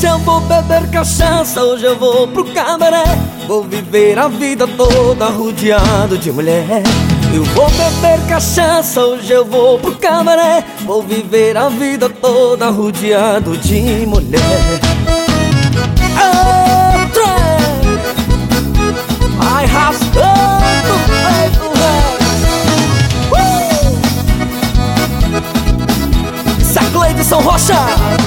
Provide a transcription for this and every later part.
Hoje eu vou beber cachaça, hoje eu vou pro cabaré. Vou viver a vida toda rodeado de mulher. Eu vou beber cachaça, hoje eu vou pro cabaré. Vou viver a vida toda rodeado de mulher. Vai rasgando o peito, isso é Cleidson Rocha.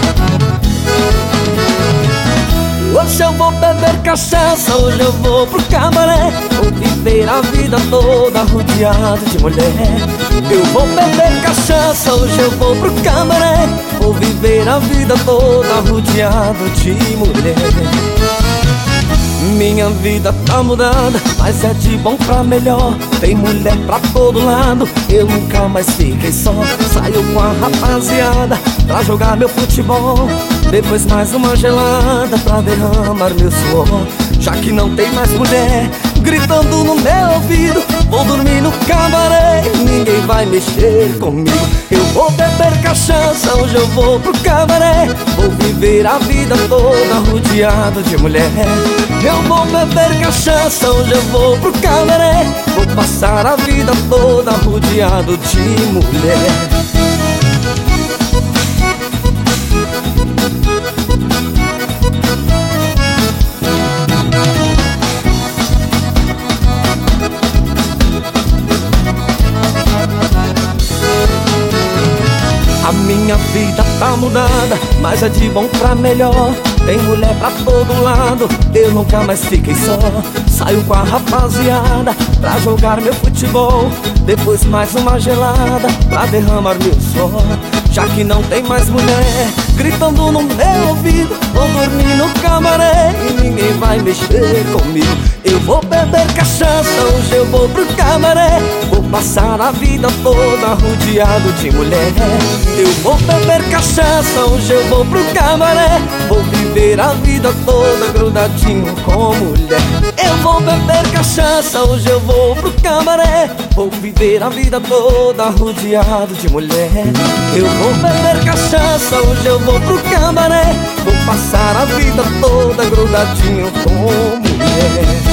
Hoje eu vou beber cachaça, hoje eu vou pro cabaré. Vou viver a vida toda rodeado de mulher. Eu vou beber cachaça, hoje eu vou pro cabaré. Vou viver a vida toda rodeado de mulher. Minha vida tá mudada, mas é de bom pra melhor. Tem mulher pra todo lado, eu nunca mais fiquei só. Saio com a rapaziada pra jogar meu futebol. Depois mais uma gelada pra derramar meu suor. Já que não tem mais mulher gritando no meu ouvido, vou dormir no cabaré, ninguém vai mexer comigo. Eu vou beber cachaça, hoje eu vou pro cabaré. Vou viver a vida toda rodeado de mulher. Eu vou beber cachaça, hoje eu vou pro cabaré. Vou passar a vida toda rodeado de mulher. A minha vida tá mudada, mas é de bom pra melhor. Tem mulher pra todo lado, eu nunca mais fiquei só. Saio com a rapaziada pra jogar meu futebol. Depois mais uma gelada pra derramar meu suor. Já que não tem mais mulher gritando no meu ouvido, vou dormir no cabaré e ninguém vai mexer comigo. Eu vou beber cachaça, hoje eu vou pro cabaré. Vou passar a vida toda rodeado de mulher. Eu vou beber cachaça, hoje eu vou pro cabaré. Vou viver a vida toda grudadinho com mulher. Eu vou beber cachaça, hoje eu vou pro cabaré. Vou viver a vida toda rodeado de mulher. Eu vou beber cachaça, hoje eu vou pro cabaré. Vou passar a vida toda grudadinho com mulher.